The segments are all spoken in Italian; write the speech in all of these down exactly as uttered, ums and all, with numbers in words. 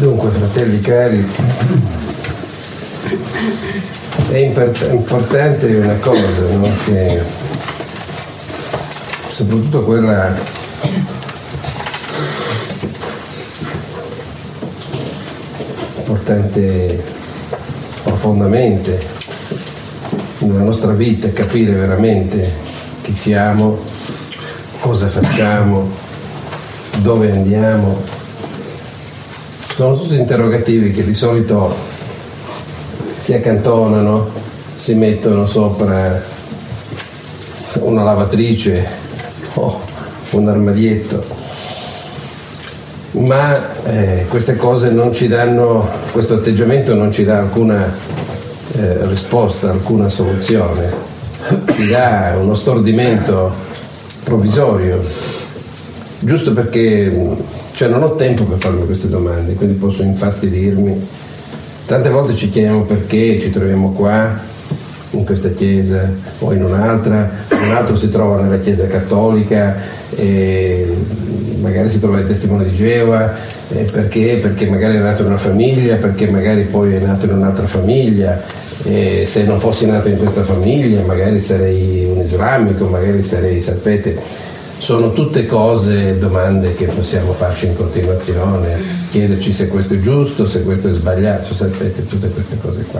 Dunque, fratelli cari, è importante una cosa, no? Che soprattutto quella importante profondamente nella nostra vita, capire veramente chi siamo, cosa facciamo, dove andiamo. Sono tutti interrogativi che di solito si accantonano, si mettono sopra una lavatrice o un armadietto, ma eh, queste cose non ci danno, questo atteggiamento non ci dà alcuna eh, risposta, alcuna soluzione, ci dà uno stordimento provvisorio, giusto perché cioè non ho tempo per farmi queste domande, quindi posso infastidirmi. Tante volte ci chiediamo perché ci troviamo qua, in questa chiesa o in un'altra, un altro si trova nella chiesa cattolica, e magari si trova ai testimoni di Geova, e perché? Perché magari è nato in una famiglia, perché magari poi è nato in un'altra famiglia, e se non fossi nato in questa famiglia magari sarei un islamico, magari sarei, sapete. Sono tutte cose, domande che possiamo farci in continuazione, chiederci se questo è giusto, se questo è sbagliato, sapete, tutte queste cose qua.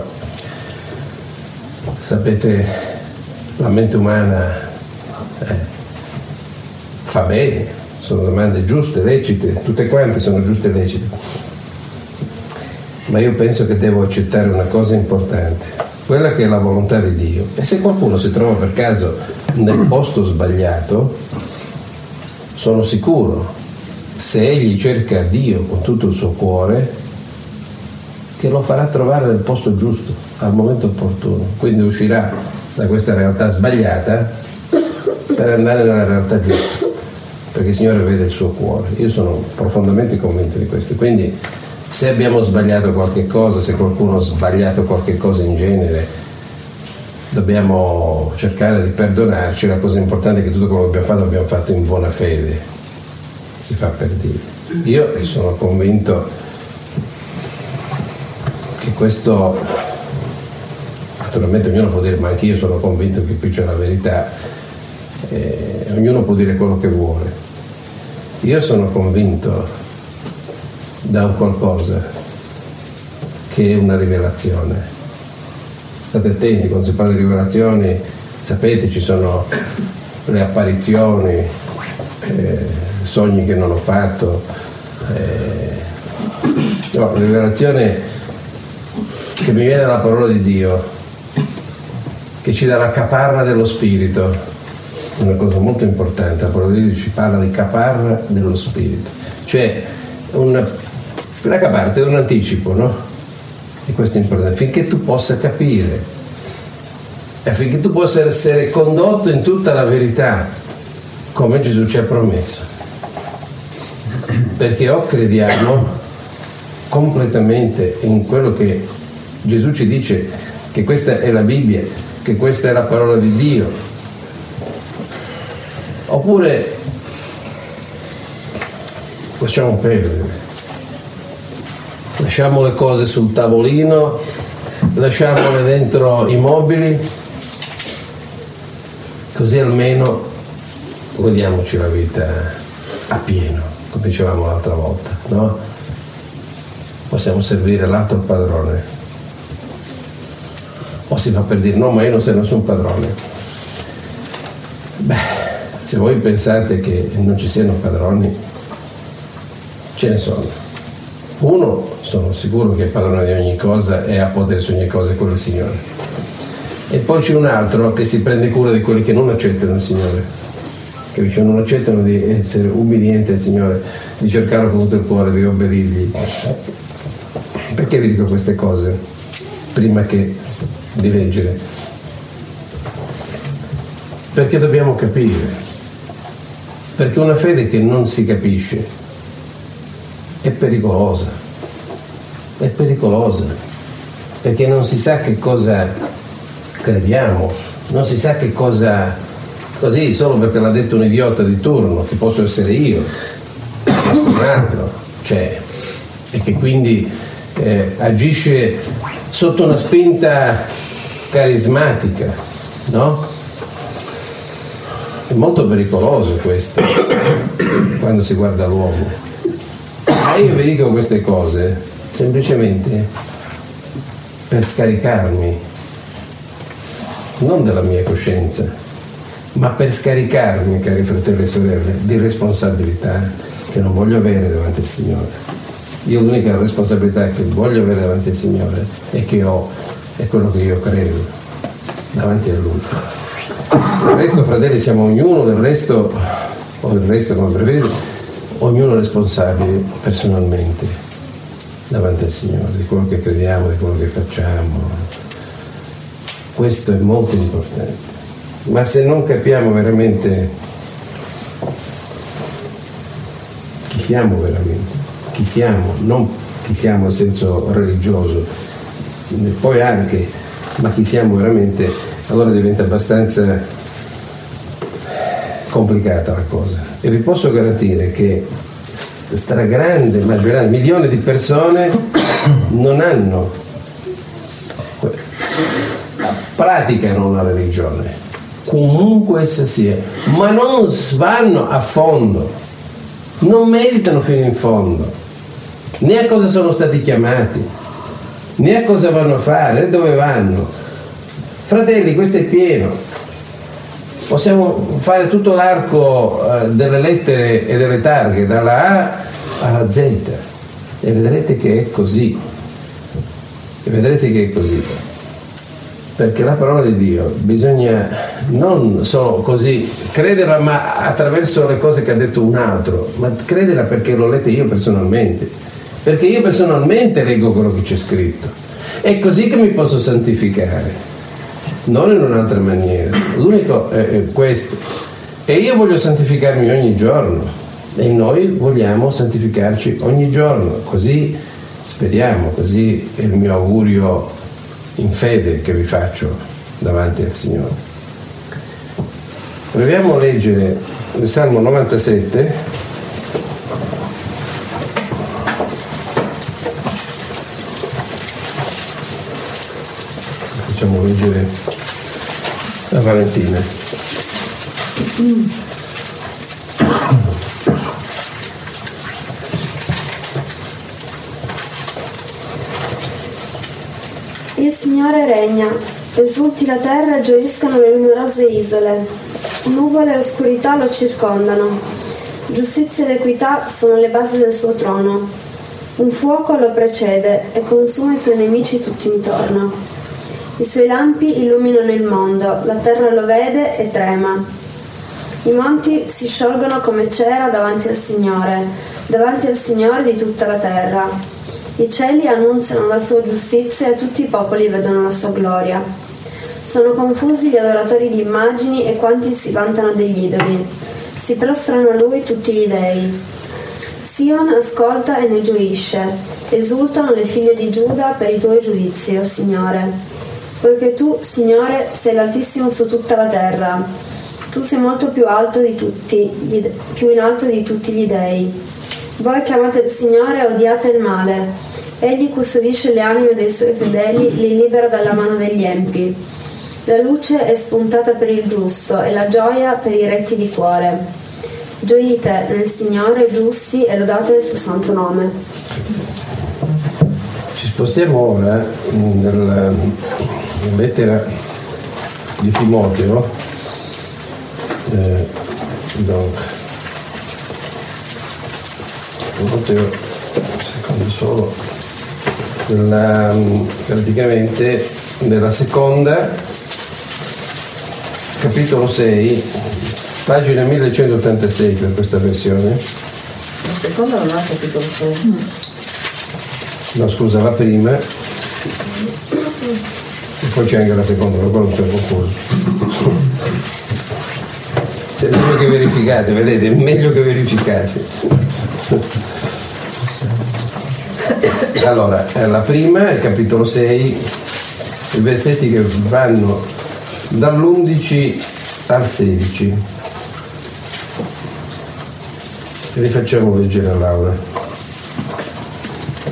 Sapete, la mente umana eh, fa bene, sono domande giuste, lecite, tutte quante sono giuste e lecite. Ma io penso che devo accettare una cosa importante, quella che è la volontà di Dio. E se qualcuno si trova per caso nel posto sbagliato, sono sicuro, se egli cerca Dio con tutto il suo cuore, che lo farà trovare nel posto giusto, al momento opportuno. Quindi uscirà da questa realtà sbagliata per andare nella realtà giusta, perché il Signore vede il suo cuore. Io sono profondamente convinto di questo. Quindi se abbiamo sbagliato qualche cosa, se qualcuno ha sbagliato qualche cosa in genere, dobbiamo cercare di perdonarci. La cosa importante è che tutto quello che abbiamo fatto l'abbiamo fatto in buona fede, si fa per dire. Io sono convinto che questo, naturalmente ognuno può dire, ma anche io sono convinto che qui c'è la verità, eh, ognuno può dire quello che vuole. Io sono convinto da un qualcosa che è una rivelazione. State attenti, quando si parla di rivelazioni, sapete, ci sono le apparizioni, eh, sogni che non ho fatto. Eh, no, la rivelazione che mi viene dalla parola di Dio, che ci dà la caparra dello spirito, una cosa molto importante. La parola di Dio ci parla di caparra dello spirito, cioè una, la caparra è un anticipo, no? E questo è importante, finché tu possa capire, affinché tu possa essere condotto in tutta la verità, come Gesù ci ha promesso. Perché o crediamo completamente in quello che Gesù ci dice, che questa è la Bibbia, che questa è la parola di Dio, oppure lasciamo perdere. Lasciamo le cose sul tavolino, lasciamole dentro i mobili, così almeno godiamoci la vita a pieno, come dicevamo l'altra volta, no? Possiamo servire l'altro padrone. O si fa per dire, no, ma io non sei nessun padrone. Beh, se voi pensate che non ci siano padroni, ce ne sono. Uno, sono sicuro che è padrone di ogni cosa e ha potere su ogni cosa, è quello il Signore. E poi c'è un altro che si prende cura di quelli che non accettano il Signore, che cioè non accettano di essere ubbidienti al Signore, di cercarlo con tutto il cuore, di obbedirgli. Perché vi dico queste cose prima che di leggere? Perché dobbiamo capire, perché una fede che non si capisce è pericolosa, è pericolosa, perché non si sa che cosa crediamo, non si sa che cosa, così, solo perché l'ha detto un idiota di turno, che posso essere io, posso un altro, cioè, e che quindi eh, agisce sotto una spinta carismatica, no? È molto pericoloso questo quando si guarda l'uomo. Ma io vi dico queste cose semplicemente per scaricarmi non della mia coscienza, ma per scaricarmi, cari fratelli e sorelle, di responsabilità che non voglio avere davanti al Signore. Io l'unica responsabilità che voglio avere davanti al Signore e che ho è quello che io credo davanti a Lui. Del resto, fratelli, siamo ognuno del resto, o del resto come preferite, ognuno responsabile personalmente davanti al Signore, di quello che crediamo, di quello che facciamo. Questo è molto importante. Ma se non capiamo veramente chi siamo veramente, chi siamo, non chi siamo in senso religioso, poi anche, ma chi siamo veramente, allora diventa abbastanza complicata la cosa. E vi posso garantire che stragrande maggioranza, milioni di persone non hanno, praticano una religione, comunque essa sia, ma non vanno a fondo, non meditano fino in fondo, né a cosa sono stati chiamati, né a cosa vanno a fare, né dove vanno. Fratelli, questo è pieno. Possiamo fare tutto l'arco eh, delle lettere e delle targhe, dalla A alla Z, e vedrete che è così. E vedrete che è così. Perché la parola di Dio bisogna non solo così crederla, ma attraverso le cose che ha detto un altro, ma crederla perché l'ho letta io personalmente, perché io personalmente leggo quello che c'è scritto. È così che mi posso santificare, non in un'altra maniera. L'unico è questo. E io voglio santificarmi ogni giorno, e noi vogliamo santificarci ogni giorno, così speriamo, così è il mio augurio in fede che vi faccio davanti al Signore. Proviamo a leggere il Salmo novantasette. Facciamo leggere a Valentina. Mm. Il Signore regna, esulti la terra e gioiscano le numerose isole. Nuvole e oscurità lo circondano. Giustizia ed equità sono le basi del suo trono. Un fuoco lo precede e consuma i suoi nemici tutti intorno. I suoi lampi illuminano il mondo, la terra lo vede e trema. I monti si sciolgono come cera davanti al Signore, davanti al Signore di tutta la terra. I cieli annunziano la sua giustizia e tutti i popoli vedono la sua gloria. Sono confusi gli adoratori di immagini e quanti si vantano degli idoli. Si prostrano a lui tutti gli dei. Sion ascolta e ne gioisce. Esultano le figlie di Giuda per i tuoi giudizi, o Signore. Poiché tu, Signore, sei l'Altissimo su tutta la terra. Tu sei molto più alto di tutti, gli, più in alto di tutti gli dei. Voi che amate il Signore odiate il male. Egli custodisce le anime dei suoi fedeli, li libera dalla mano degli empi. La luce è spuntata per il giusto e la gioia per i retti di cuore. Gioite nel Signore giusti e lodate il suo santo nome. Ci spostiamo ora nella lettera di Timoteo. Eh, donc, Timoteo, un secondo solo, nella, praticamente nella seconda, capitolo sei, pagina millecentottantasei per questa versione. La seconda non ha capitolo sei. No, scusa, la prima. E poi c'è anche la seconda, per quello sono confuso. È meglio che verificate, vedete, è meglio che verificate. Allora, la prima, il capitolo sei, i versetti che vanno dall'undici al sedici. E li facciamo leggere a Laura.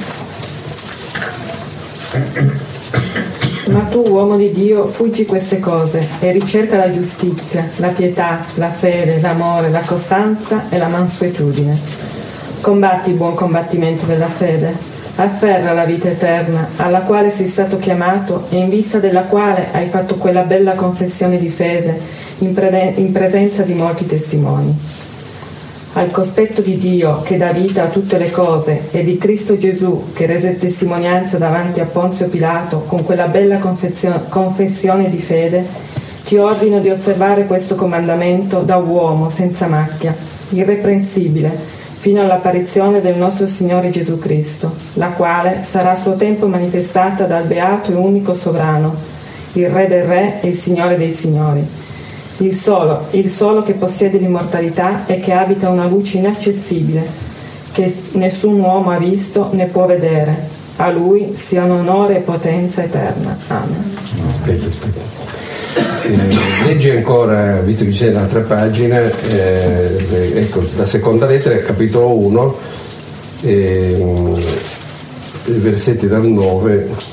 Ma tu, uomo di Dio, fuggi queste cose e ricerca la giustizia, la pietà, la fede, l'amore, la costanza e la mansuetudine. Combatti il buon combattimento della fede, afferra la vita eterna, alla quale sei stato chiamato e in vista della quale hai fatto quella bella confessione di fede in, pre- in presenza di molti testimoni. Al cospetto di Dio che dà vita a tutte le cose e di Cristo Gesù che rese testimonianza davanti a Ponzio Pilato con quella bella confessione di fede, ti ordino di osservare questo comandamento da uomo senza macchia, irreprensibile, fino all'apparizione del nostro Signore Gesù Cristo, la quale sarà a suo tempo manifestata dal beato e unico sovrano, il Re del Re e il Signore dei Signori. Il solo, il solo che possiede l'immortalità e che abita una luce inaccessibile, che nessun uomo ha visto né può vedere. A lui siano onore e potenza eterna. Amen. Aspetta, aspetta. Eh, leggi ancora, visto che c'è un'altra pagina, eh, ecco, la seconda lettera, capitolo uno, eh, i versetti dal nove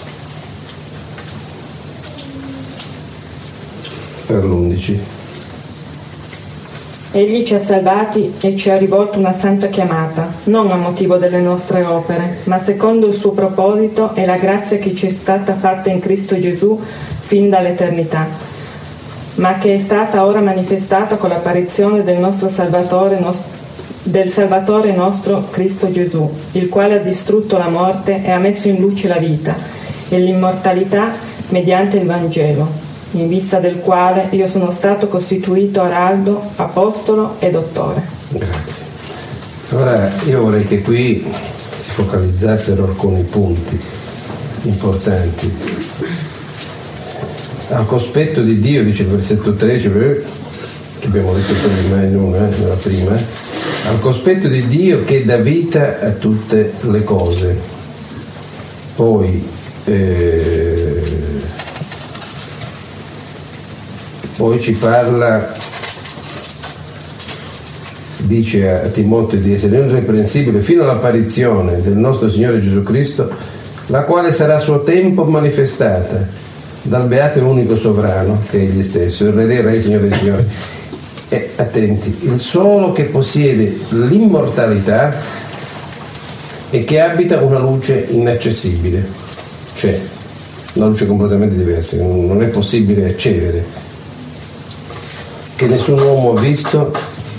all'undici. Egli ci ha salvati e ci ha rivolto una santa chiamata, non a motivo delle nostre opere, ma secondo il suo proposito e la grazia che ci è stata fatta in Cristo Gesù fin dall'eternità, ma che è stata ora manifestata con l'apparizione del nostro Salvatore, del Salvatore nostro Cristo Gesù, il quale ha distrutto la morte e ha messo in luce la vita e l'immortalità mediante il Vangelo, in vista del quale io sono stato costituito araldo, apostolo e dottore. Grazie. Ora io vorrei che qui si focalizzassero alcuni punti importanti. Al cospetto di Dio, dice il versetto tredici, che abbiamo letto prima, in una, nella prima, al cospetto di Dio che dà vita a tutte le cose. Poi eh, Poi ci parla, dice a Timoteo di essere irreprensibile fino all'apparizione del nostro Signore Gesù Cristo, la quale sarà a suo tempo manifestata dal beato e unico sovrano, che è egli stesso, il Re dei Re, il Signore dei Signori. E attenti, il solo che possiede l'immortalità e che abita una luce inaccessibile, cioè una luce completamente diversa, non è possibile accedere, che nessun uomo ha visto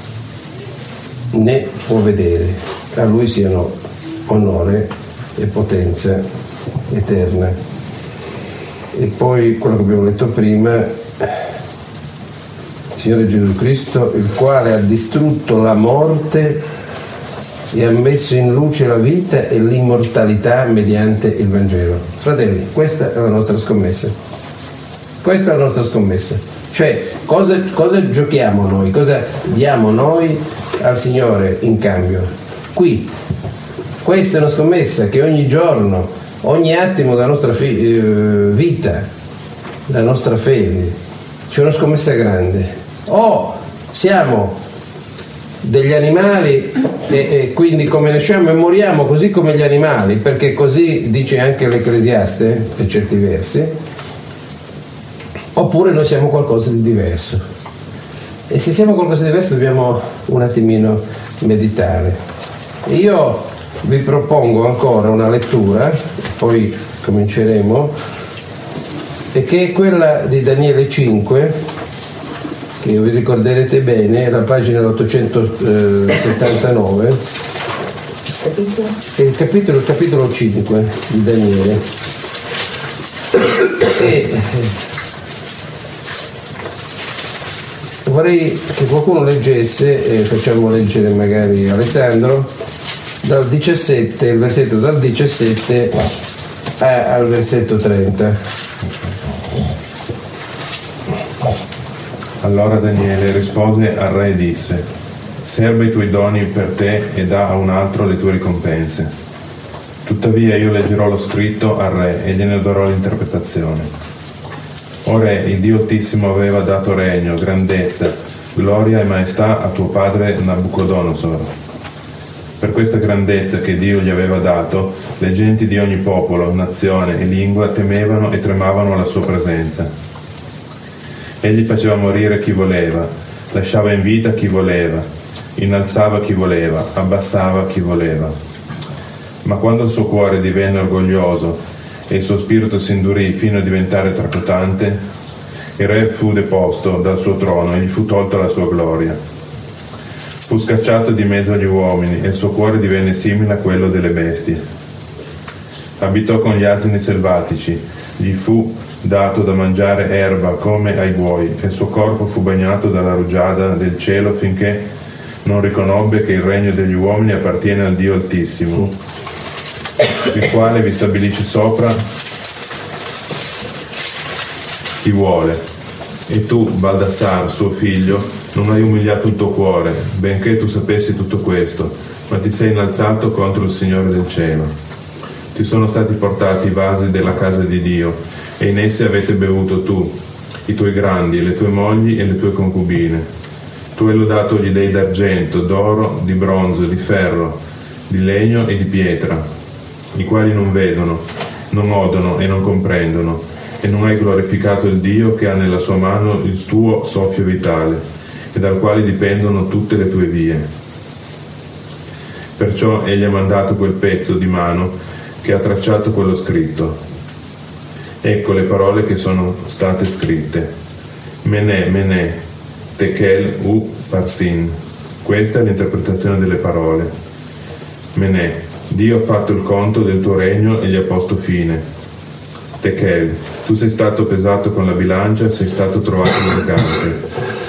né può vedere. A lui siano onore e potenza eterna. E poi quello che abbiamo letto prima, il Signore Gesù Cristo, il quale ha distrutto la morte e ha messo in luce la vita e l'immortalità mediante il Vangelo. Fratelli, questa è la nostra scommessa. Questa è la nostra scommessa. Cioè, cosa, cosa giochiamo noi? Cosa diamo noi al Signore in cambio? Qui. Questa è una scommessa che ogni giorno, ogni attimo della nostra fi- eh, vita, della nostra fede, c'è una scommessa grande. O siamo degli animali e, e quindi come nasciamo e moriamo così come gli animali, perché così dice anche l'Ecclesiaste, per certi versi, oppure noi siamo qualcosa di diverso. E se siamo qualcosa di diverso dobbiamo un attimino meditare. E io vi propongo ancora una lettura, poi cominceremo, e che è quella di Daniele cinque, che vi ricorderete bene, è la pagina ottocentosettantanove, è il capitolo, il capitolo cinque di Daniele. E vorrei che qualcuno leggesse, e facciamo leggere magari Alessandro, dal diciassette, il versetto dal diciassette a, al versetto trenta. Allora Daniele rispose al re e disse: serba i tuoi doni per te e dà a un altro le tue ricompense. Tuttavia io leggerò lo scritto al re e gliene darò l'interpretazione. O Re, il Dio Altissimo aveva dato regno, grandezza, gloria e maestà a tuo padre Nabucodonosor. Per questa grandezza che Dio gli aveva dato, le genti di ogni popolo, nazione e lingua temevano e tremavano alla sua presenza. Egli faceva morire chi voleva, lasciava in vita chi voleva, innalzava chi voleva, abbassava chi voleva. Ma quando il suo cuore divenne orgoglioso e il suo spirito si indurì fino a diventare tracotante, il re fu deposto dal suo trono e gli fu tolta la sua gloria. Fu scacciato di mezzo agli uomini e il suo cuore divenne simile a quello delle bestie. Abitò con gli asini selvatici, gli fu dato da mangiare erba come ai buoi e il suo corpo fu bagnato dalla rugiada del cielo finché non riconobbe che il regno degli uomini appartiene al Dio Altissimo, il quale vi stabilisce sopra chi vuole. E tu, Baldassar, suo figlio, non hai umiliato il tuo cuore, benché tu sapessi tutto questo, ma ti sei innalzato contro il Signore del cielo. Ti sono stati portati i vasi della casa di Dio, e in essi avete bevuto tu, i tuoi grandi, le tue mogli e le tue concubine. Tu hai lodato gli dei d'argento, d'oro, di bronzo, di ferro, di legno e di pietra, i quali non vedono, non odono e non comprendono, e non hai glorificato il Dio che ha nella sua mano il tuo soffio vitale e dal quale dipendono tutte le tue vie. Perciò egli ha mandato quel pezzo di mano che ha tracciato quello scritto. Ecco le parole che sono state scritte: Menè, Menè, Tekel u Parsin. Questa è l'interpretazione delle parole. Menè, Dio ha fatto il conto del tuo regno e gli ha posto fine. Tekel, tu sei stato pesato con la bilancia e sei stato trovato mancante.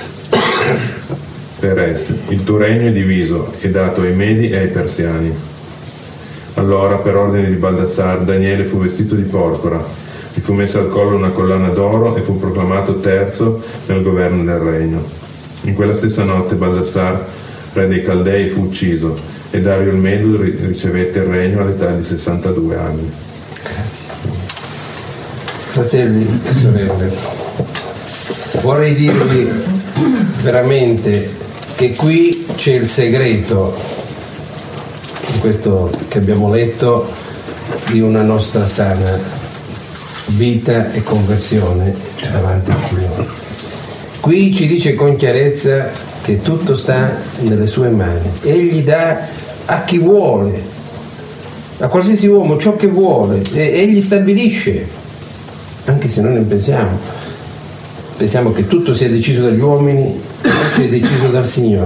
Peres, il tuo regno è diviso e dato ai Medi e ai Persiani. Allora, per ordine di Baldassar, Daniele fu vestito di porpora, gli fu messa al collo una collana d'oro e fu proclamato terzo nel governo del regno. In quella stessa notte Baldassar, re dei Caldei, fu ucciso e Dario il Medo ricevette il regno all'età di sessantadue anni. Grazie. Fratelli e sorelle, vorrei dirvi veramente che qui c'è il segreto, in questo che abbiamo letto, di una nostra sana vita e conversione davanti al Signore. Qui ci dice con chiarezza che tutto sta nelle sue mani. Egli dà a chi vuole, a qualsiasi uomo, ciò che vuole, e egli stabilisce. Anche se noi ne pensiamo, pensiamo che tutto sia deciso dagli uomini, invece è deciso dal Signore.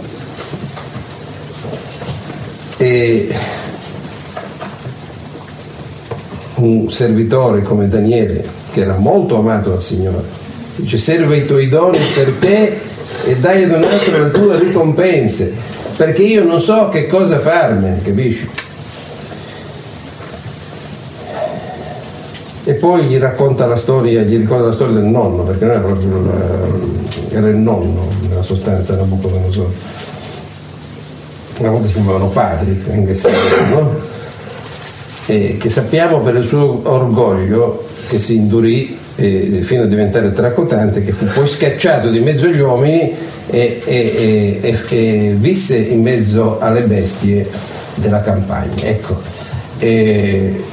E un servitore come Daniele, che era molto amato dal Signore, dice: serva i tuoi doni per te e dai ad un altro le tue ricompense, perché io non so che cosa farmene, capisci? E poi gli racconta la storia, gli ricorda la storia del nonno, perché non era proprio la, era il nonno nella sostanza, Nabucodonosor. Una volta si chiamavano padri, anche se no? E che sappiamo per il suo orgoglio che si indurì eh, fino a diventare tracotante, che fu poi scacciato di mezzo agli uomini e, e, e, e visse in mezzo alle bestie della campagna. Ecco. E,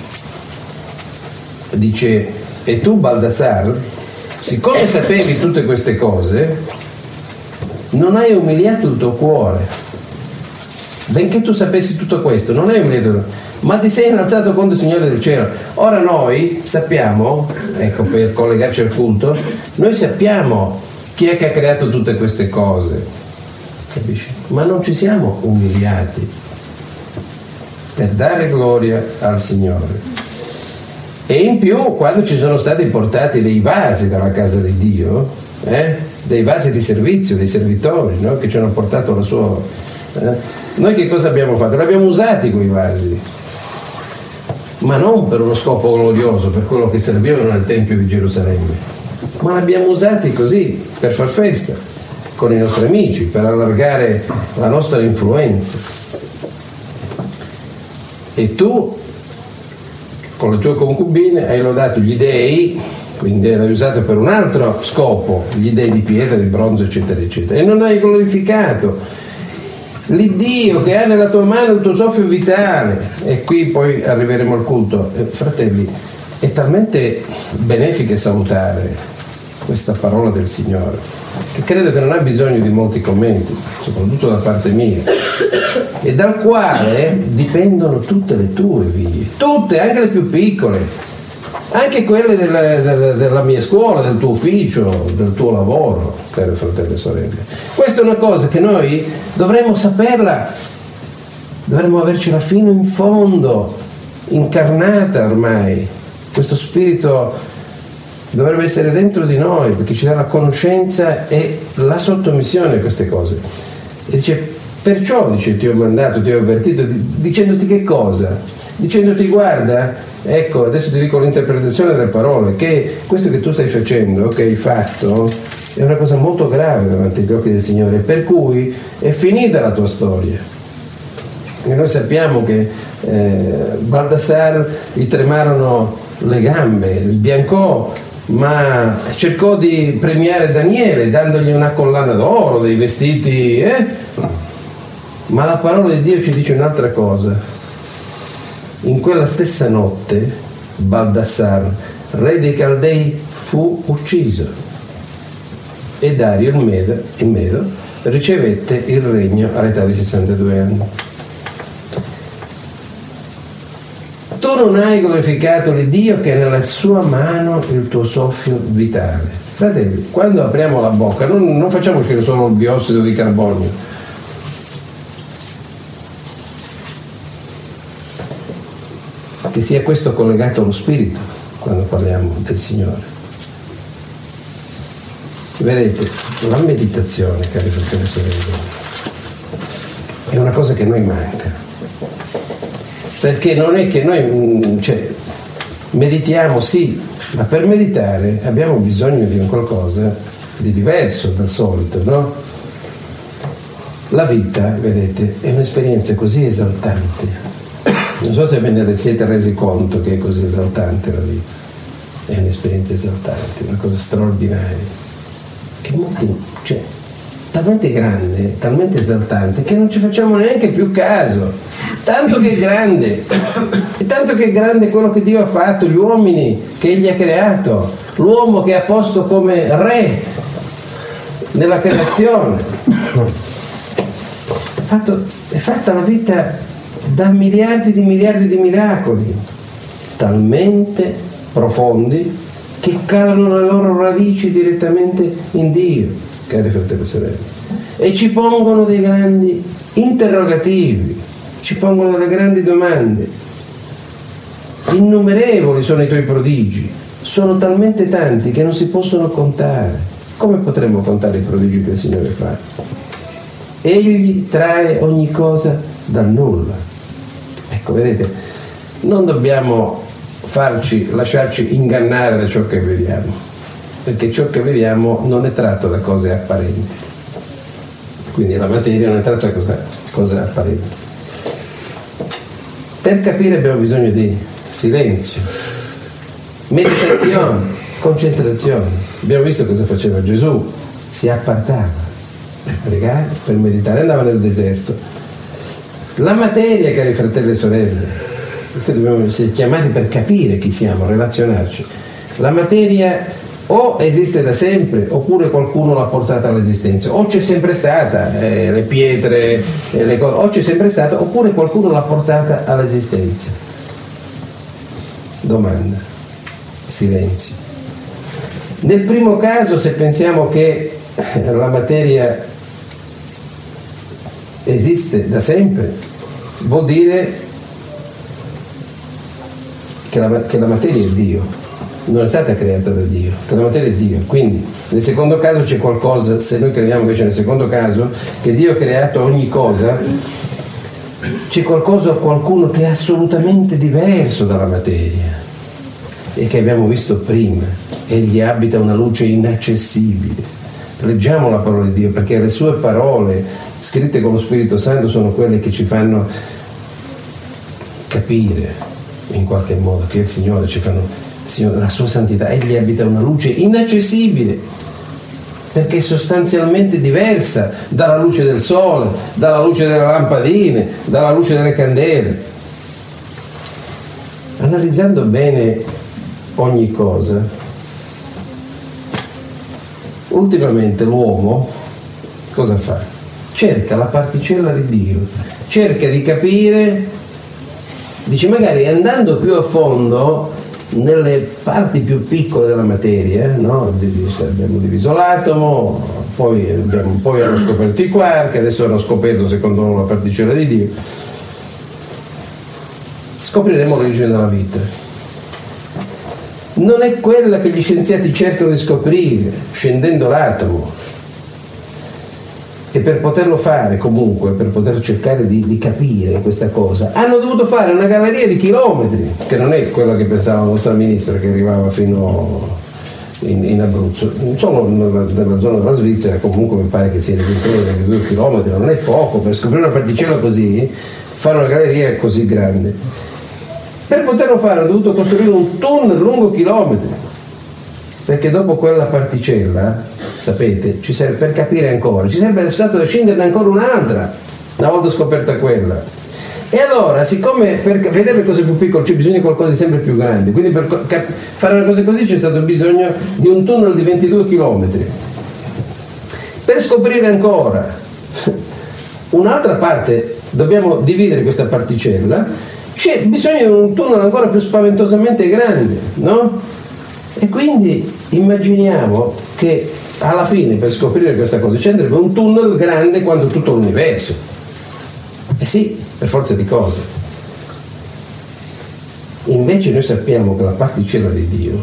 dice: e tu, Baldassar, siccome sapevi tutte queste cose, non hai umiliato il tuo cuore, benché tu sapessi tutto questo, non hai umiliato, ma ti sei innalzato contro il Signore del cielo. Ora noi sappiamo, ecco, per collegarci al culto, noi sappiamo chi è che ha creato tutte queste cose, capisci? Ma non ci siamo umiliati per dare gloria al Signore. E in più, quando ci sono stati portati dei vasi dalla casa di Dio, eh, dei vasi di servizio, dei servitori, no? Che ci hanno portato la sua... Eh, noi che cosa abbiamo fatto? L'abbiamo usati quei vasi, ma non per uno scopo glorioso, per quello che servivano nel Tempio di Gerusalemme, ma l'abbiamo usati così, per far festa con i nostri amici, per allargare la nostra influenza. E tu, con le tue concubine, hai lodato gli dei, quindi l'hai usato per un altro scopo, gli dei di pietra, di bronzo, eccetera, eccetera, e non hai glorificato l'Iddio che ha nella tua mano il tuo soffio vitale. E qui poi arriveremo al culto. Eh, fratelli, è talmente benefica e salutare questa parola del Signore che credo che non ha bisogno di molti commenti, soprattutto da parte mia, e dal quale dipendono tutte le tue vie, tutte, anche le più piccole, anche quelle della, della, della mia scuola, del tuo ufficio, del tuo lavoro, cari fratelli e sorelle. Questa è una cosa che noi dovremmo saperla, dovremmo avercela fino in fondo, incarnata ormai. Questo spirito dovrebbe essere dentro di noi, perché ci dà la conoscenza e la sottomissione a queste cose. E dice, perciò, dice, ti ho mandato, ti ho avvertito, dicendoti che cosa? Dicendoti, guarda, ecco, adesso ti dico l'interpretazione delle parole, che questo che tu stai facendo, che hai fatto, è una cosa molto grave davanti agli occhi del Signore, per cui è finita la tua storia. E noi sappiamo che eh, Baldassar gli tremarono le gambe, sbiancò, ma cercò di premiare Daniele dandogli una collana d'oro, dei vestiti, eh? Ma la parola di Dio ci dice un'altra cosa. In quella stessa notte Baldassar, re dei Caldei, fu ucciso e Dario il Medo, il Medo ricevette il regno all'età di sessantadue anni. Tu non hai glorificato l'Iddio che è nella sua mano il tuo soffio vitale. Fratelli, quando apriamo la bocca non, non facciamo uscire solo il biossido di carbonio, che sia questo collegato allo spirito quando parliamo del Signore. Vedete, la meditazione, cari fratelli e sorelle, è una cosa che a noi manca. Perché non è che noi, cioè, meditiamo, sì, ma per meditare abbiamo bisogno di un qualcosa di diverso dal solito, no? La vita, vedete, è un'esperienza così esaltante. Non so se ve ne siete resi conto che è così esaltante la vita. È un'esperienza esaltante, una cosa straordinaria, che molti, cioè, talmente grande, talmente esaltante che non ci facciamo neanche più caso. Tanto che è grande, e tanto che è grande quello che Dio ha fatto, gli uomini che Egli ha creato, l'uomo che ha posto come re nella creazione. È, fatto, è fatta la vita da miliardi di miliardi di miracoli, talmente profondi che calano le loro radici direttamente in Dio, cari fratelli e sorelle, e ci pongono dei grandi interrogativi, ci pongono delle grandi domande. Innumerevoli sono i tuoi prodigi, sono talmente tanti che non si possono contare. Come potremmo contare i prodigi che il Signore fa? Egli trae ogni cosa dal nulla. Ecco, vedete, non dobbiamo farci, lasciarci ingannare da ciò che vediamo, perché ciò che vediamo non è tratto da cose apparenti. Quindi la materia non è tratta da cose, cose apparenti. Per capire abbiamo bisogno di silenzio, meditazione, concentrazione. Abbiamo visto cosa faceva Gesù, si appartava per pregare, per meditare, andava nel deserto. La materia, cari fratelli e sorelle, perché dobbiamo essere chiamati per capire chi siamo, relazionarci. La materia o esiste da sempre, oppure qualcuno l'ha portata all'esistenza, o c'è sempre stata, eh, le pietre, eh, le cose, o c'è sempre stata, oppure qualcuno l'ha portata all'esistenza. Domanda, silenzio. Nel primo caso, se pensiamo che la materia esiste da sempre, vuol dire che la, che la materia è Dio. Non è stata creata da Dio, che la materia è Dio. Quindi nel secondo caso c'è qualcosa, se noi crediamo invece nel secondo caso che Dio ha creato ogni cosa, c'è qualcosa o qualcuno che è assolutamente diverso dalla materia e che abbiamo visto prima. Egli abita una luce inaccessibile. Leggiamo la parola di Dio, perché le sue parole scritte con lo Spirito Santo sono quelle che ci fanno capire in qualche modo che il Signore ci fanno, Signore, la sua santità. Egli abita una luce inaccessibile. perché è sostanzialmente diversa dalla luce del sole, dalla luce delle lampadine, dalla luce delle candele. Analizzando bene ogni cosa, ultimamente l'uomo cosa fa? Cerca la particella di Dio, cerca di capire, dice magari andando più a fondo nelle parti più piccole della materia, no? Abbiamo diviso l'atomo, poi, abbiamo, poi hanno scoperto i quark, adesso hanno scoperto secondo loro la particella di Dio. Scopriremo l'origine della vita. Non è quella che gli scienziati cercano di scoprire scendendo l'atomo, e per poterlo fare comunque, per poter cercare di, di capire questa cosa, hanno dovuto fare una galleria di chilometri, che non è quella che pensava la nostra ministra, che arrivava fino in, in Abruzzo, non solo nella, nella zona della Svizzera, comunque mi pare che sia di ventidue chilometri, non è poco, per scoprire una particella così, fare una galleria così grande. Per poterlo fare hanno dovuto costruire un tunnel lungo chilometri, perché dopo quella particella, sapete, ci serve, per capire ancora, ci sarebbe stato da scenderne ancora un'altra, una volta scoperta quella. E allora, siccome per vedere le cose più piccole c'è bisogno di qualcosa di sempre più grande, quindi per cap- fare una cosa così c'è stato bisogno di un tunnel di ventidue chilometri. Per scoprire ancora un'altra parte, dobbiamo dividere questa particella, c'è bisogno di un tunnel ancora più spaventosamente grande, no? E quindi immaginiamo che alla fine per scoprire questa cosa ci andrebbe un tunnel grande quanto tutto l'universo. Eh sì, per forza di cose. Invece noi sappiamo che la particella di Dio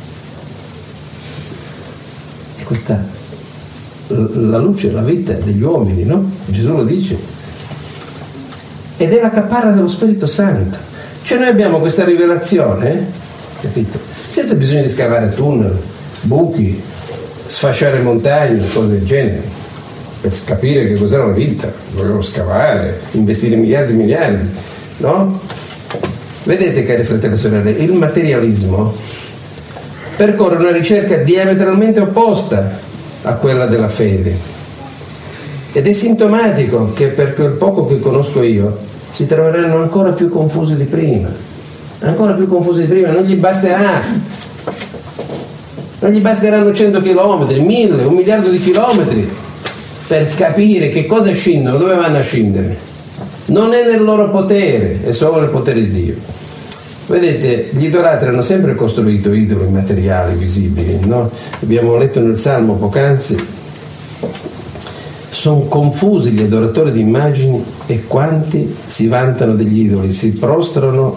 è questa, la luce, la vita degli uomini, no? Gesù lo dice. Ed è la caparra dello Spirito Santo. Cioè noi abbiamo questa rivelazione, capito? Senza bisogno di scavare tunnel, buchi, sfasciare montagne, cose del genere, per capire che cos'era la vita. Dovevo scavare, investire miliardi e miliardi, no? Vedete, cari fratelli e sorelle, il materialismo percorre una ricerca diametralmente opposta a quella della fede. Ed è sintomatico che per quel poco che conosco io si troveranno ancora più confusi di prima, ancora più confusi di prima, non gli basterà, non gli basteranno cento chilometri, mille, un miliardo di chilometri per capire che cosa scendono, dove vanno a scendere. Non è nel loro potere, è solo nel potere di Dio. Vedete, gli idolatri hanno sempre costruito idoli materiali, visibili, no? Abbiamo letto nel Salmo poc'anzi, sono confusi gli adoratori di immagini e quanti si vantano degli idoli, si prostrano,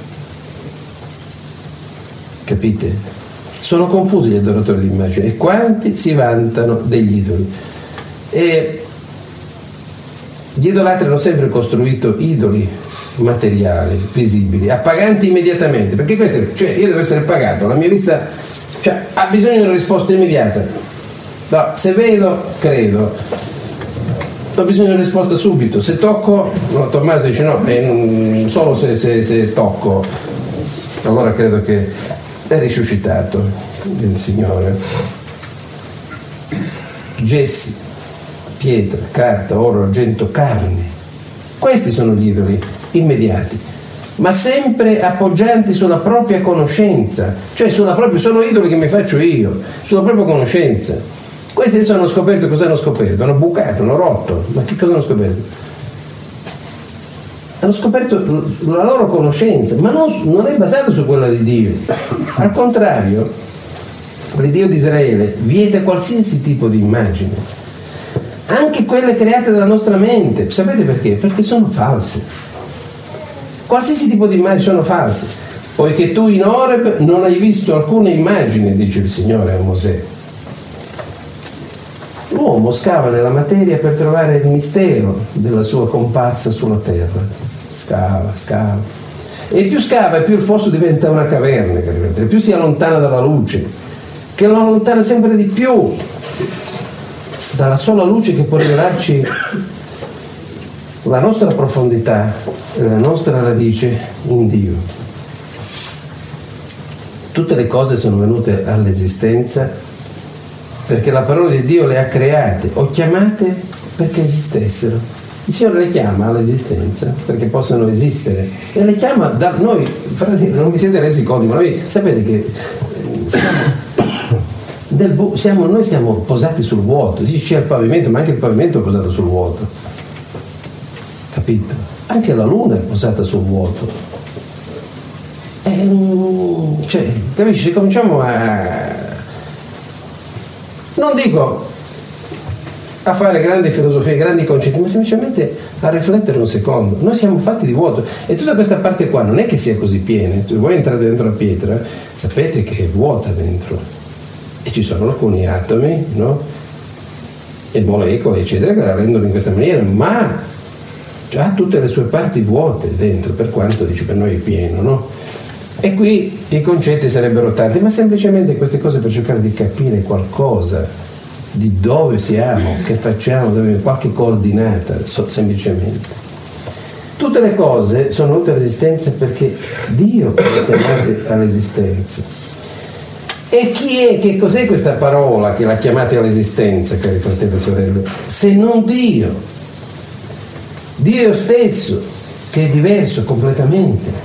capite? Sono confusi gli adoratori di immagini e quanti si vantano degli idoli. E gli idolatri hanno sempre costruito idoli materiali, visibili, appaganti immediatamente, perché questo, cioè io devo essere pagato, la mia vista, cioè, ha bisogno di una risposta immediata. No, se vedo, credo. Ho bisogno di una risposta subito. Se tocco, no, Tommaso dice no, eh, solo se, se, se tocco. Allora credo che è risuscitato il Signore. Gessi, pietra, carta, oro, argento, carne. Questi sono gli idoli immediati, ma sempre appoggianti sulla propria conoscenza, cioè sulla propria, sono idoli che mi faccio io, sulla propria conoscenza. Questi adesso hanno scoperto cosa hanno scoperto, hanno bucato, hanno rotto, ma che cosa hanno scoperto? Hanno scoperto la loro conoscenza, ma non, non è basata su quella di Dio. Al contrario, l'Iddio di Israele vieta qualsiasi tipo di immagine, anche quelle create dalla nostra mente. Sapete perché? Perché sono false. Qualsiasi tipo di immagini sono false, poiché tu in Oreb non hai visto alcuna immagine, dice il Signore a Mosè. L'uomo scava nella materia per trovare il mistero della sua comparsa sulla terra. Scava, scava. E più scava e più il fosso diventa una caverna, e più si allontana dalla luce, che lo allontana sempre di più dalla sola luce che può rivelarci la nostra profondità e la nostra radice in Dio. Tutte le cose sono venute all'esistenza perché la parola di Dio le ha create o chiamate perché esistessero. Il Signore le chiama all'esistenza perché possano esistere e le chiama da noi. Fratelli, non vi siete resi conto, ma noi sapete che siamo, del bu- siamo, noi siamo posati sul vuoto. Sì, c'è il pavimento, ma anche il pavimento è posato sul vuoto, capito? Anche la luna è posata sul vuoto. È un, cioè, capisci? Se cominciamo a, non dico a fare grandi filosofie, grandi concetti, ma semplicemente a riflettere un secondo. Noi siamo fatti di vuoto e tutta questa parte qua non è che sia così piena. Se voi entrate dentro la pietra, sapete che è vuota dentro e ci sono alcuni atomi, no? E molecole, eccetera, che la rendono in questa maniera, ma ha tutte le sue parti vuote dentro, per quanto dice per noi è pieno, no? E qui i concetti sarebbero tanti, ma semplicemente queste cose per cercare di capire qualcosa di dove siamo, che facciamo, dove, qualche coordinata, so, semplicemente. Tutte le cose sono venute all'esistenza perché Dio le ha chiamate all'esistenza. E chi è, che cos'è questa parola che l'ha chiamata all'esistenza, cari fratelli e sorelle? Se non Dio, Dio stesso, che è diverso completamente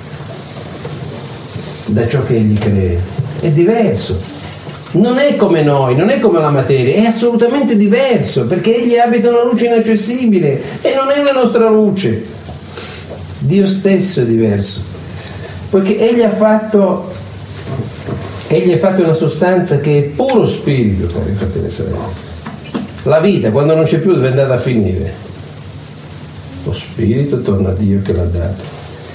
da ciò che egli crea, è diverso, non è come noi, non è come la materia, è assolutamente diverso, perché egli abita una luce inaccessibile e non è la nostra luce. Dio stesso è diverso, poiché egli ha fatto egli ha fatto una sostanza che è puro spirito, cari fratelli e sorelle. La vita, quando non c'è più, dove è andata a finire? Lo spirito torna a Dio che l'ha dato.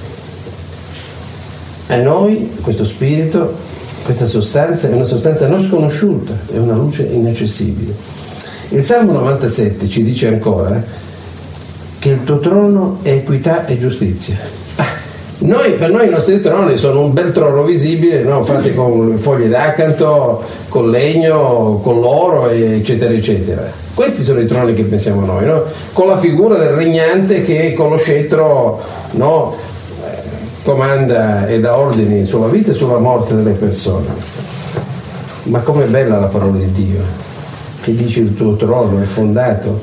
A noi questo spirito, questa sostanza è una sostanza non sconosciuta, è una luce inaccessibile. Il Salmo novantasette ci dice ancora che il tuo trono è equità e giustizia. Ah, noi, per noi i nostri troni sono un bel trono visibile, no? Fatti con foglie d'accanto, con legno, con l'oro, eccetera, eccetera. Questi sono i troni che pensiamo noi, no? Con la figura del regnante che con lo scettro, no, comanda e dà ordini sulla vita e sulla morte delle persone. Ma com'è bella la parola di Dio, che dice il tuo trono è fondato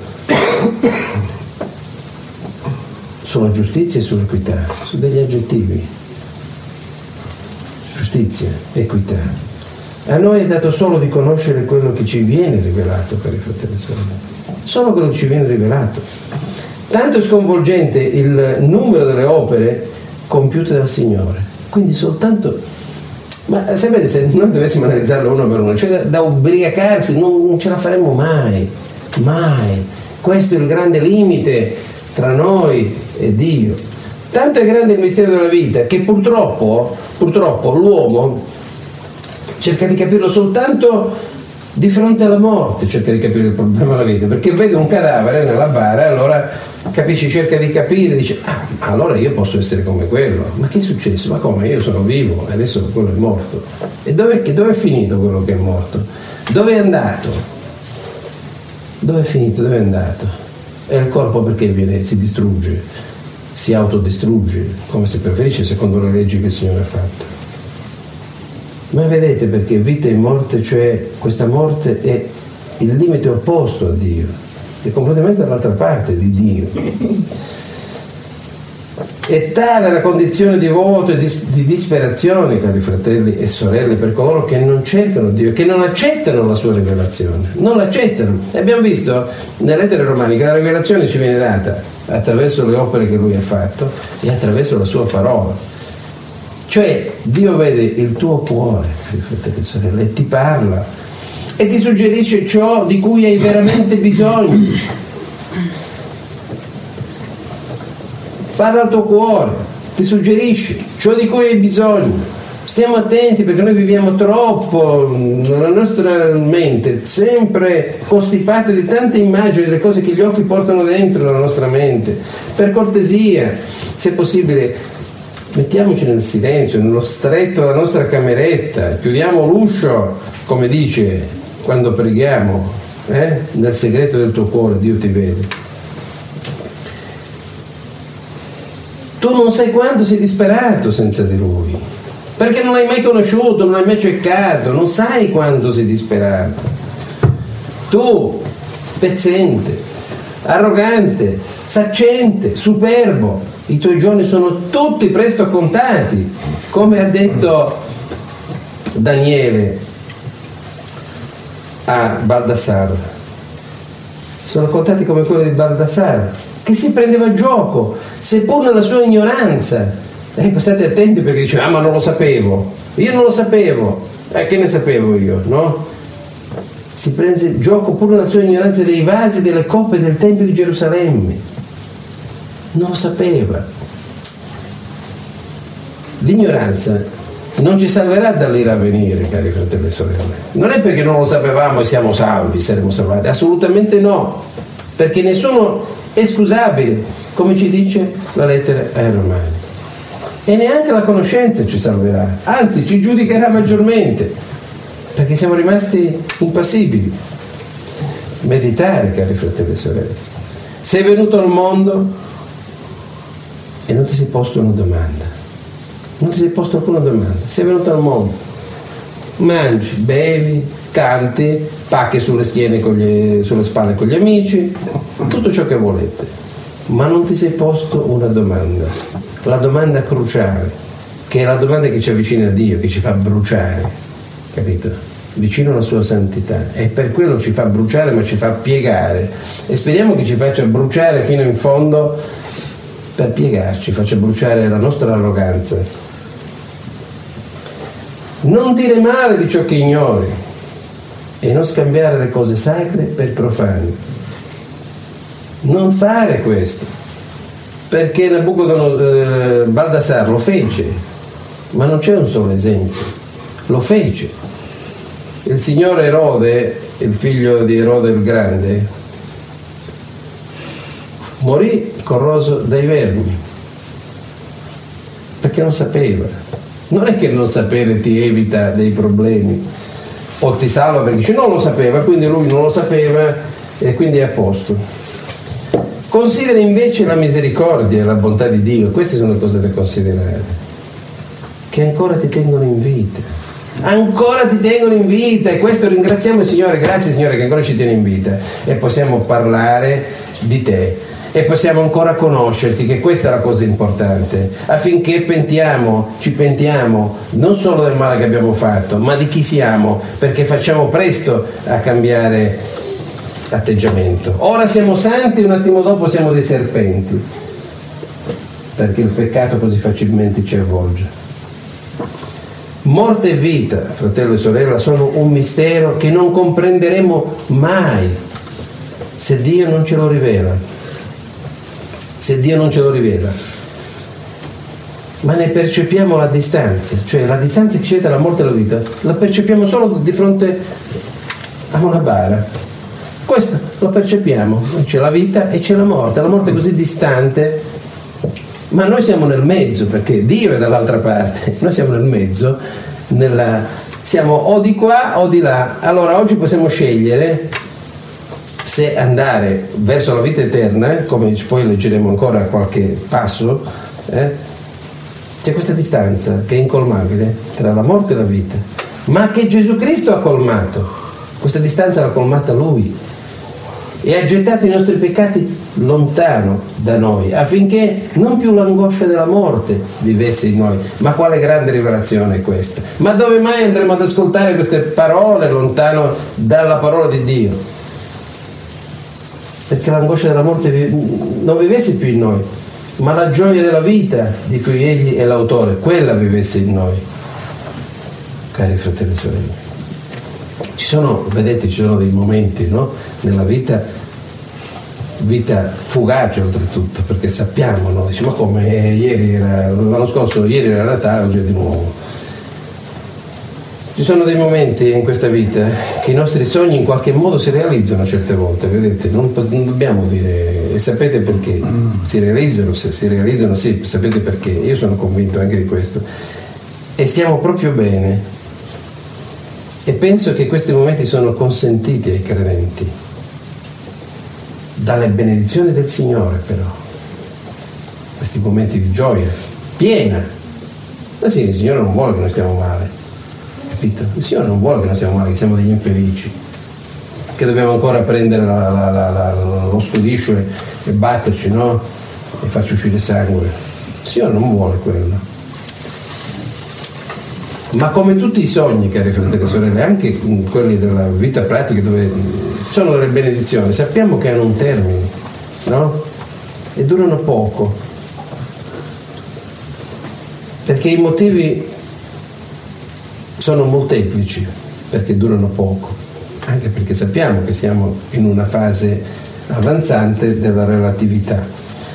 sulla giustizia e sull'equità, su degli aggettivi: giustizia, equità. A noi è dato solo di conoscere quello che ci viene rivelato, cari fratelli e sorelle, solo quello che ci viene rivelato. Tanto è sconvolgente il numero delle opere compiute dal Signore, quindi soltanto, ma sapete, se noi dovessimo analizzarlo uno per uno, cioè da, da ubriacarsi non, non ce la faremmo mai, mai. Questo è il grande limite tra noi e Dio. Tanto è grande il mistero della vita che purtroppo, purtroppo l'uomo cerca di capirlo soltanto di fronte alla morte, cerca di capire il problema della vita, perché vede un cadavere nella bara, allora capisci, cerca di capire, dice: ah, allora io posso essere come quello. Ma che è successo? Ma come? Io sono vivo e adesso quello è morto. E dove, dove è finito quello che è morto? Dove è andato? Dove è finito? Dove è andato? E il corpo perché viene, si distrugge, si autodistrugge, come si preferisce, secondo le leggi che il Signore ha fatto. Ma vedete, perché vita e morte, cioè questa morte è il limite opposto a Dio, è completamente dall'altra parte di Dio. È tale la condizione di vuoto e di, di disperazione, cari fratelli e sorelle, per coloro che non cercano Dio, che non accettano la sua rivelazione, non l'accettano. E abbiamo visto nelle lettere romane che la rivelazione ci viene data attraverso le opere che Lui ha fatto e attraverso la sua parola. Cioè Dio vede il tuo cuore, cari fratelli e sorelle, e ti parla e ti suggerisce ciò di cui hai veramente bisogno. Parla al tuo cuore, ti suggerisce ciò di cui hai bisogno. Stiamo attenti, perché noi viviamo troppo nella nostra mente, sempre costipati di tante immagini delle cose che gli occhi portano dentro la nostra mente. Per cortesia, se è possibile, mettiamoci nel silenzio, nello stretto della nostra cameretta, chiudiamo l'uscio, come dice quando preghiamo, eh? Nel segreto del tuo cuore Dio ti vede. Tu non sai quanto sei disperato senza di Lui, perché non l'hai mai conosciuto, non l'hai mai cercato, non sai quanto sei disperato. Tu, pezzente, arrogante, saccente, superbo, i tuoi giorni sono tutti presto contati, come ha detto Daniele a Baldassar. Sono contati come quelli di Baldassar, che si prendeva gioco, seppur nella sua ignoranza. Ecco, state attenti, perché dice: ah, ma non lo sapevo, io non lo sapevo, eh, che ne sapevo io, no? Si prese gioco pur nella sua ignoranza dei vasi e delle coppe del Tempio di Gerusalemme. Non lo sapeva. L'ignoranza non ci salverà dall'ira a venire, cari fratelli e sorelle. Non è perché non lo sapevamo e siamo salvi, saremo salvati, assolutamente no, perché nessuno è scusabile, come ci dice la lettera ai Romani. E neanche la conoscenza ci salverà, anzi ci giudicherà maggiormente, perché siamo rimasti impassibili. Meditare, cari fratelli e sorelle. Sei venuto al mondo e non ti sei posto una domanda. Non ti sei posto alcuna domanda. Sei venuto al mondo, mangi, bevi, canti, pacche sulle schiene con gli, sulle spalle con gli amici, tutto ciò che volete, ma non ti sei posto una domanda, la domanda cruciale, che è la domanda che ci avvicina a Dio, che ci fa bruciare, capito? Vicino alla sua santità, e per quello ci fa bruciare, ma ci fa piegare, e speriamo che ci faccia bruciare fino in fondo, per piegarci, faccia bruciare la nostra arroganza. Non dire male di ciò che ignori e non scambiare le cose sacre per profane. Non fare questo, perché Nabucodonosor, eh, Baldassar lo fece, ma non c'è un solo esempio, lo fece. Il signore Erode, il figlio di Erode il Grande, morì corroso dai vermi, perché non sapeva. Non è che non sapere ti evita dei problemi o ti salva, perché dice non lo sapeva, quindi lui non lo sapeva e quindi è a posto. Considera invece la misericordia e la bontà di Dio, queste sono le cose da considerare, che ancora ti tengono in vita, ancora ti tengono in vita, e questo ringraziamo il Signore, grazie Signore che ancora ci tiene in vita e possiamo parlare di te. E possiamo ancora conoscerti, che questa è la cosa importante, affinché pentiamo, ci pentiamo non solo del male che abbiamo fatto, ma di chi siamo, perché facciamo presto a cambiare atteggiamento. Ora siamo santi, un attimo dopo siamo dei serpenti, perché il peccato così facilmente ci avvolge. Morte e vita, fratello e sorella, sono un mistero che non comprenderemo mai se Dio non ce lo rivela. Se Dio non ce lo rivela, ma ne percepiamo la distanza, cioè la distanza che c'è tra la morte e la vita la percepiamo solo di fronte a una bara. Questo lo percepiamo, c'è la vita e c'è la morte, la morte è così distante, ma noi siamo nel mezzo, perché Dio è dall'altra parte, noi siamo nel mezzo, nella, siamo o di qua o di là. Allora oggi possiamo scegliere se andare verso la vita eterna, come poi leggeremo ancora qualche passo, eh? C'è questa distanza che è incolmabile tra la morte e la vita, ma che Gesù Cristo ha colmato. Questa distanza l'ha colmata Lui e ha gettato i nostri peccati lontano da noi, affinché non più l'angoscia della morte vivesse in noi. Ma quale grande rivelazione è questa? Ma dove mai andremo ad ascoltare queste parole lontano dalla parola di Dio? Perché l'angoscia della morte non vivesse più in noi, ma la gioia della vita di cui Egli è l'autore, quella vivesse in noi. Cari fratelli e sorelle, ci sono, vedete, ci sono dei momenti, no? Nella vita, vita fugace oltretutto, perché sappiamo, no? Dici, ma come, eh, ieri era, l'anno scorso, ieri era Natale, oggi è di nuovo. Ci sono dei momenti in questa vita che i nostri sogni in qualche modo si realizzano certe volte, vedete, non, non dobbiamo dire, e sapete perché si realizzano, se si realizzano sì, sapete perché, io sono convinto anche di questo, e stiamo proprio bene, e penso che questi momenti sono consentiti ai credenti dalle benedizioni del Signore, però questi momenti di gioia piena, ma sì, il Signore non vuole che noi stiamo male. Il Signore non vuole che noi siamo male, che siamo degli infelici, che dobbiamo ancora prendere la, la, la, la, lo scudiscio e, e batterci, no? E farci uscire sangue. Il Signore non vuole quello. Ma come tutti i sogni, cari fratelli e sorelle, anche quelli della vita pratica, dove sono delle benedizioni, sappiamo che hanno un termine, no? E durano poco, perché i motivi sono molteplici, perché durano poco, anche perché sappiamo che siamo in una fase avanzante della relatività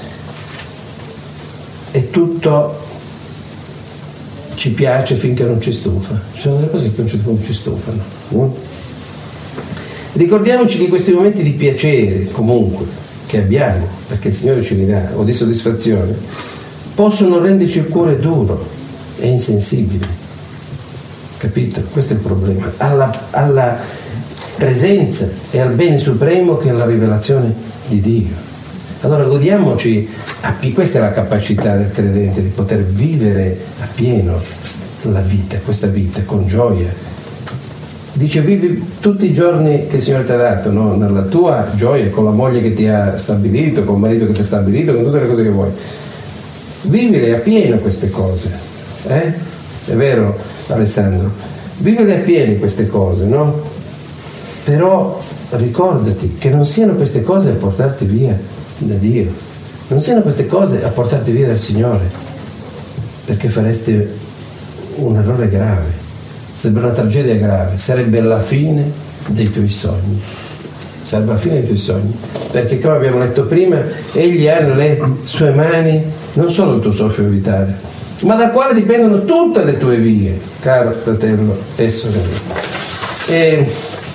e tutto ci piace finché non ci stufa. Ci sono delle cose che non ci stufano, no? Ricordiamoci che questi momenti di piacere, comunque, che abbiamo, perché il Signore ce li dà, o di soddisfazione, possono renderci il cuore duro e insensibile. Capito? Questo è il problema. Alla, alla presenza e al bene supremo che è la rivelazione di Dio. Allora godiamoci, questa è la capacità del credente, di poter vivere appieno la vita, questa vita, con gioia. Dice, vivi tutti i giorni che il Signore ti ha dato, no? Nella tua gioia, con la moglie che ti ha stabilito, con il marito che ti ha stabilito, con tutte le cose che vuoi. Vivile appieno queste cose, eh? È vero, Alessandro? Vivile appieno queste cose, no? Però ricordati che non siano queste cose a portarti via da Dio, non siano queste cose a portarti via dal Signore, perché faresti un errore grave, sarebbe una tragedia grave, sarebbe la fine dei tuoi sogni, sarebbe la fine dei tuoi sogni, perché come abbiamo letto prima, egli ha nelle sue mani non solo il tuo soffio vitale, ma dal quale dipendono tutte le tue vie, caro fratello e sorella. E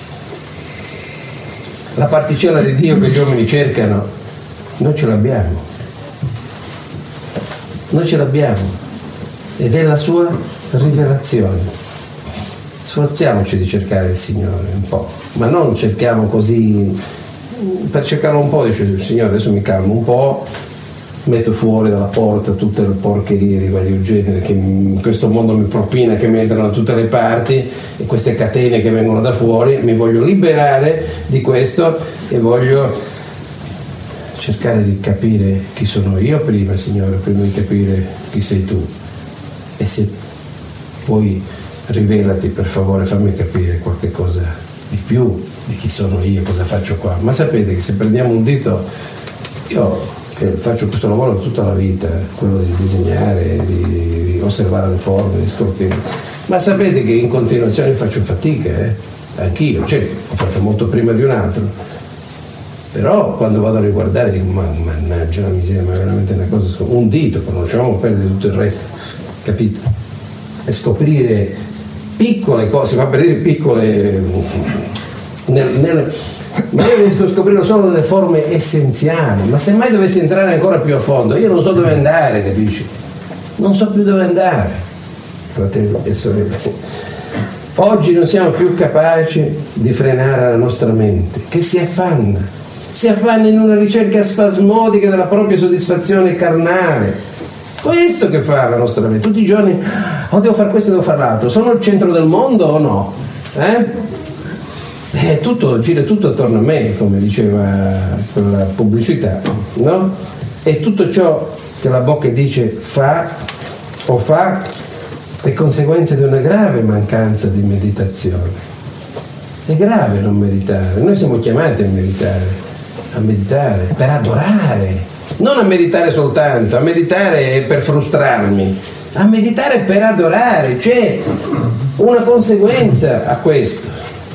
la particella di Dio che gli uomini cercano noi ce l'abbiamo, noi ce l'abbiamo, ed è la sua rivelazione. Sforziamoci di cercare il Signore un po', ma non cerchiamo così, per cercarlo un po', dice il Signore adesso mi calmo un po', metto fuori dalla porta tutte le porcherie di vario genere che in questo mondo mi propina, che mi entrano da tutte le parti, e queste catene che vengono da fuori, mi voglio liberare di questo e voglio cercare di capire chi sono io prima, Signore, prima di capire chi sei tu. E se poi rivelati, per favore, fammi capire qualche cosa di più di chi sono io, cosa faccio qua. Ma sapete che se prendiamo un dito, io che faccio questo lavoro tutta la vita, quello di disegnare, di, di osservare le forme, di scolpire, ma sapete che in continuazione faccio fatica, eh? Anch'io, cioè lo faccio molto prima di un altro. Però quando vado a riguardare dico, ma mannaggia la miseria, ma è veramente una cosa, un dito, conosciamo, perde tutto il resto, capito? E scoprire piccole cose, ma per dire piccole, nel, nel, ma io riesco a scoprirlo solo nelle forme essenziali, ma se mai dovessi entrare ancora più a fondo, io non so dove andare, capisci? Non so più dove andare, fratelli e sorelle. Oggi non siamo più capaci di frenare la nostra mente, che si affanna. Si affanna in una ricerca spasmodica della propria soddisfazione carnale. Questo che fa la nostra mente. Tutti i giorni, oh devo fare questo, devo fare l'altro. Sono il centro del mondo o no? Eh? Eh, tutto, gira tutto attorno a me, come diceva quella pubblicità, no? E tutto ciò che la bocca dice fa o fa è conseguenza di una grave mancanza di meditazione. È grave non meditare. Noi siamo chiamati a meditare. a meditare, per adorare, non a meditare soltanto, a meditare per frustrarmi, a meditare per adorare, c'è una conseguenza a questo.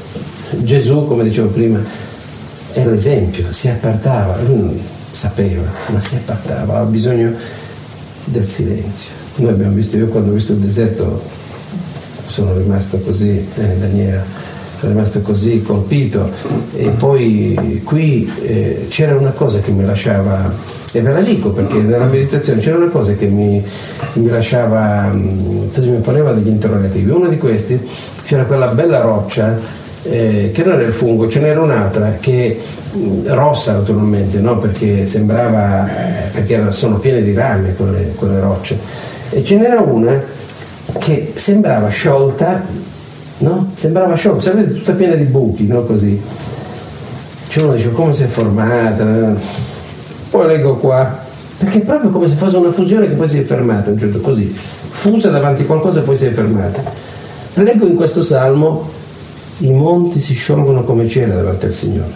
Gesù, come dicevo prima, è l'esempio, si appartava, lui non sapeva, ma si appartava, aveva bisogno del silenzio. Noi abbiamo visto, io quando ho visto il deserto sono rimasto così, eh, Daniela, sono rimasto così colpito, e poi qui eh, c'era una cosa che mi lasciava, e ve la dico perché nella meditazione c'era una cosa che mi, mi lasciava, mi poneva degli interrogativi. Uno di questi, c'era quella bella roccia eh, che non era il fungo, ce n'era un'altra che rossa naturalmente, no? Perché sembrava, perché era, sono piene di rame quelle, quelle rocce, e ce n'era una che sembrava sciolta, no? Sembrava sciolta, sapete, tutta piena di buchi, no? Così. Cioè uno dice come si è formata, poi leggo qua, perché è proprio come se fosse una fusione che poi si è fermata, un certo così, fusa davanti a qualcosa e poi si è fermata. Leggo in questo salmo: i monti si sciolgono come cera davanti al Signore.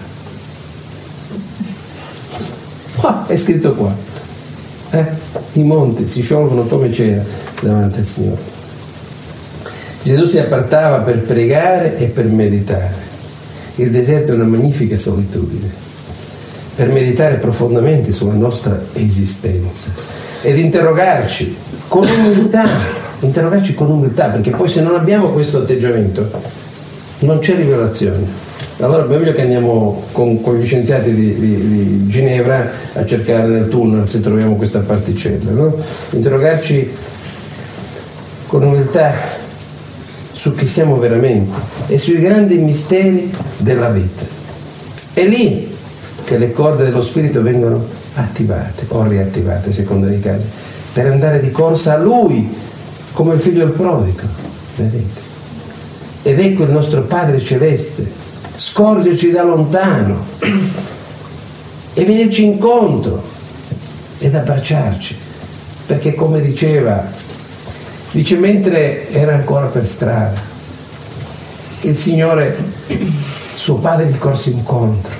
Ah, è scritto qua, eh? I monti si sciolgono come cera davanti al Signore. Gesù si appartava per pregare e per meditare. Il deserto è una magnifica solitudine, per meditare profondamente sulla nostra esistenza ed interrogarci con umiltà, interrogarci con umiltà, perché poi se non abbiamo questo atteggiamento non c'è rivelazione. Allora è meglio che andiamo con, con gli scienziati di, di, di Ginevra a cercare nel tunnel se troviamo questa particella, no? Interrogarci con umiltà su chi siamo veramente e sui grandi misteri della vita. È lì che le corde dello spirito vengono attivate o riattivate, a seconda dei casi, per andare di corsa a Lui, come il figlio del prodigo, vedete? Ed ecco il nostro Padre Celeste scorgerci da lontano e venirci incontro ed abbracciarci, perché come diceva, dice, mentre era ancora per strada, il Signore, suo Padre, gli corse incontro.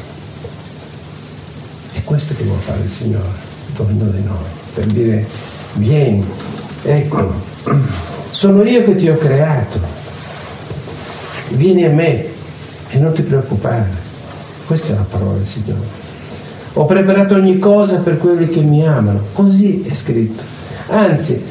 È questo che vuole fare il Signore con ognuno di noi, per dire: vieni, ecco, sono io che ti ho creato, vieni a me e non ti preoccupare. Questa è la parola del Signore. Ho preparato ogni cosa per quelli che mi amano, così è scritto. Anzi,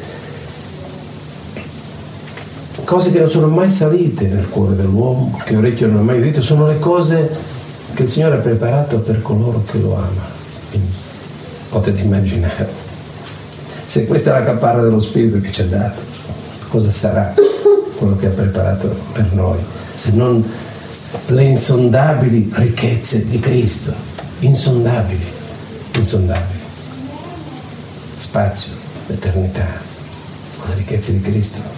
cose che non sono mai salite nel cuore dell'uomo, che orecchio non ha mai udito, sono le cose che il Signore ha preparato per coloro che lo amano. Quindi potete immaginare, se questa è la caparra dello Spirito che ci ha dato, cosa sarà quello che ha preparato per noi, se non le insondabili ricchezze di Cristo, insondabili, insondabili, spazio, eternità, le ricchezze di Cristo.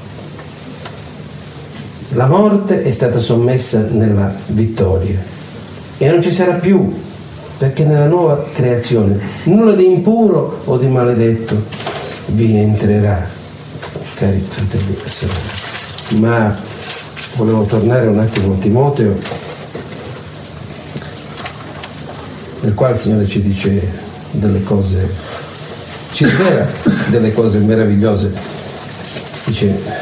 La morte è stata sommessa nella vittoria e non ci sarà più, perché nella nuova creazione nulla di impuro o di maledetto vi entrerà, cari fratelli e sorelle. Ma volevo tornare un attimo a Timoteo, nel quale il Signore ci dice delle cose, ci rivela delle cose meravigliose. Dice,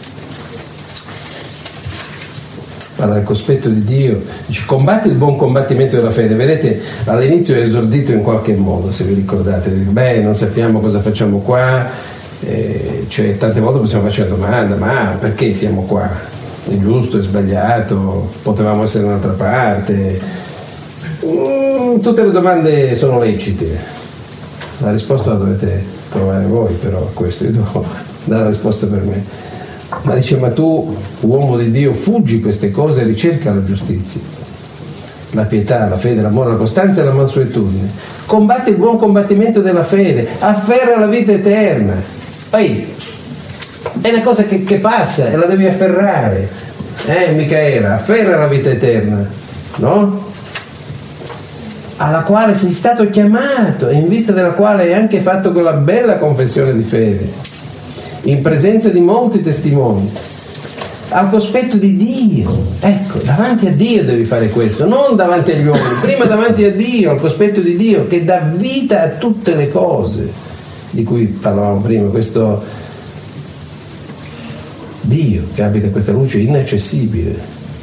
parla del cospetto di Dio, dice: combatti il buon combattimento della fede. Vedete, all'inizio è esordito in qualche modo, se vi ricordate, beh, non sappiamo cosa facciamo qua, eh, cioè tante volte possiamo fare la domanda: ma perché siamo qua? È giusto, è sbagliato, potevamo essere da un'altra parte? Mm, tutte le domande sono lecite, la risposta la dovete trovare voi, però a questo io devo dare la risposta per me. Ma dice: ma tu, uomo di Dio, fuggi queste cose e ricerca la giustizia, la pietà, la fede, l'amore, la costanza e la mansuetudine. Combatti il buon combattimento della fede, afferra la vita eterna. Poi è una cosa che, che passa e la devi afferrare, eh Micaela, afferra la vita eterna, no? Alla quale sei stato chiamato e in vista della quale hai anche fatto quella bella confessione di fede, in presenza di molti testimoni, al cospetto di Dio. Ecco, davanti a Dio devi fare questo, non davanti agli uomini, prima davanti a Dio, al cospetto di Dio che dà vita a tutte le cose di cui parlavamo prima, questo Dio che abita questa luce inaccessibile.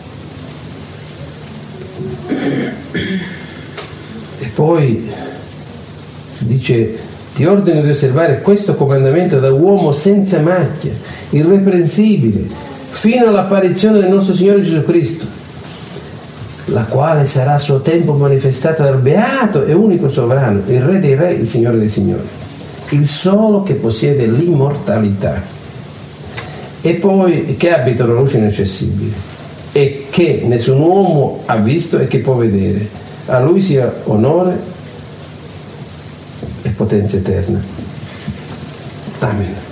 E poi dice: ti ordino di osservare questo comandamento da uomo senza macchia, irreprensibile, fino all'apparizione del nostro Signore Gesù Cristo, la quale sarà a suo tempo manifestata dal beato e unico sovrano, il Re dei Re, il Signore dei Signori, il solo che possiede l'immortalità, e poi che abita una luce inaccessibile e che nessun uomo ha visto e che può vedere. A Lui sia onore e potenza eterna. Amen.